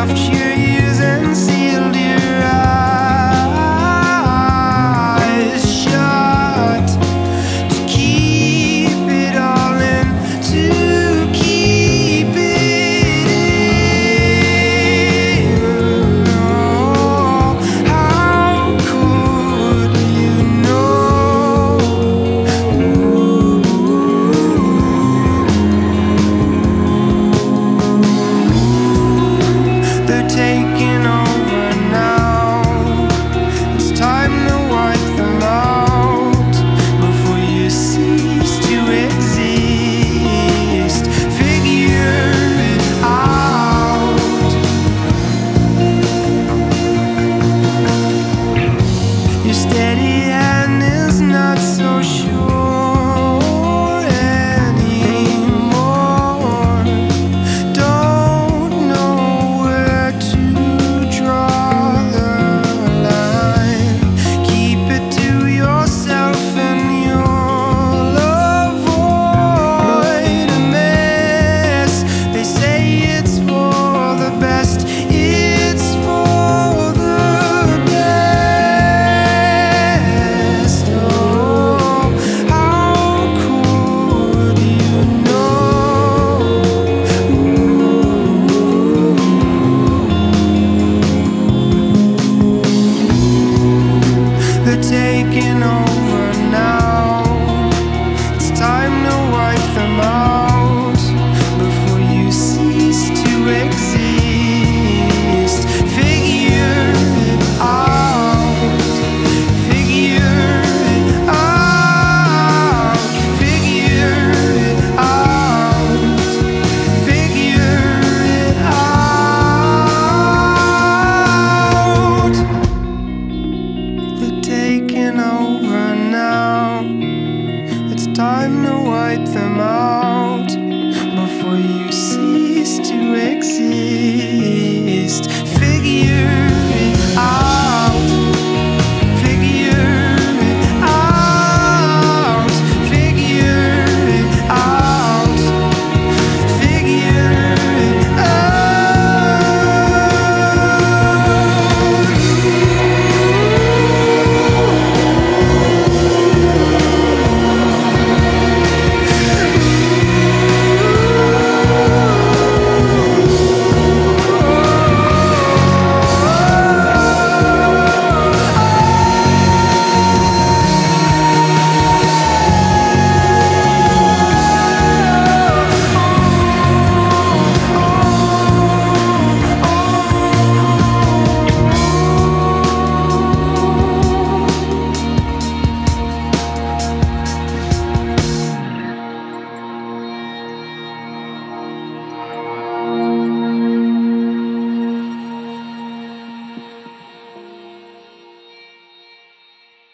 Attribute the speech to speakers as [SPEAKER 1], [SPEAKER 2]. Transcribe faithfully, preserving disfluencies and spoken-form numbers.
[SPEAKER 1] stuffed your ears and sealed your eyes shut to keep it all in, to keep it in. Oh, how could you know? They're taking over now. It's time to wipe them out before you cease to exist. Figure it out. Your steady hand is not so sure anymore. Don't know where to draw the line. Keep it to yourself and you'll avoid a mess. They say it's for the best, it's for the best. Oh, how could you know? They're taking over now. It's time to wipe them out before you cease to exist. Figure it out. Figure it out. Figure it out. Figure it out. They're taking over now. It's time to wipe them out before you cease to exist. Figure